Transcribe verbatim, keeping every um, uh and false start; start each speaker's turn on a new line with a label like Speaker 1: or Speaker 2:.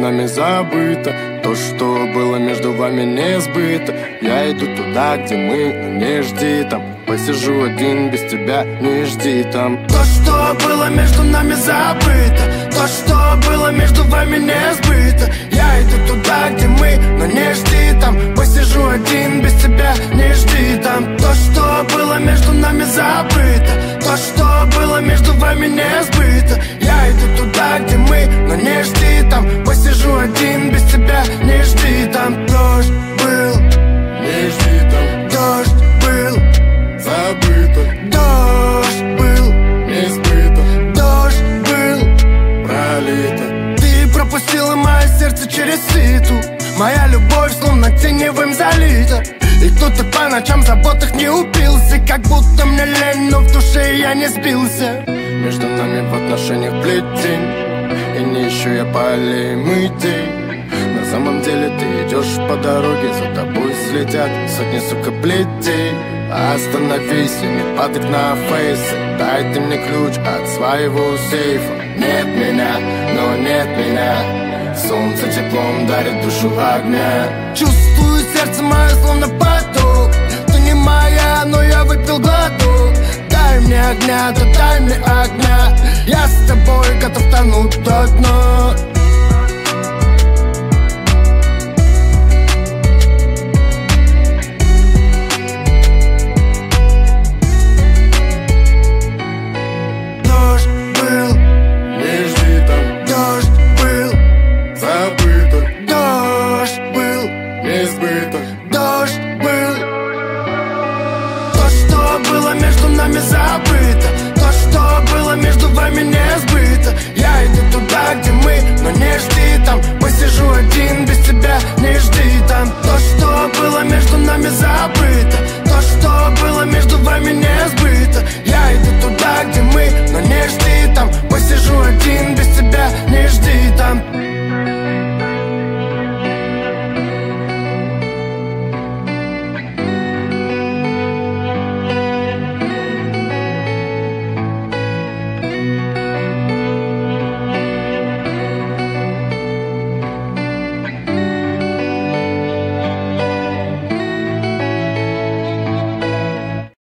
Speaker 1: нами забыто. То, что было между вами, не сбыто. Я иду туда, где мы, но не жди там. Посижу один без тебя, не жди там.
Speaker 2: То, что было между нами забыто. То, что было между вами, не сбыто. Я иду туда, где мы, но не жди там. Посижу один без тебя, не жди там. То, что было между нами забыто. То, что было между вами, не сбыто. Я иду туда, где мы, но не жди там. Посижу один без тебя, не жди там. Дождь был,
Speaker 1: не жди там.
Speaker 2: Дождь был,
Speaker 1: забыто.
Speaker 2: Дождь был,
Speaker 1: не сбыто.
Speaker 2: Дождь был,
Speaker 1: пролито.
Speaker 2: ты пропустила мое сердце через ситу. Моя любовь словно теневым залита. И кто-то по ночам в заботах не упился. Как будто мне лень, но в душе я не сбился.
Speaker 1: Между нами в отношениях плетень. И не ищу я полей мытей. На самом деле ты идешь по дороге, за тобой следят сотни, сука, плетей. Остановись и не падай на фейсы. Дай ты мне ключ от своего сейфа. Нет меня, но нет меня. Солнце теплом дарит душу огня.
Speaker 2: Чувствую сердце мое словно поток. Ты не моя, но я выпил глоток. Дай мне огня, да дай мне огня. Я с тобой готов тонуть до дна.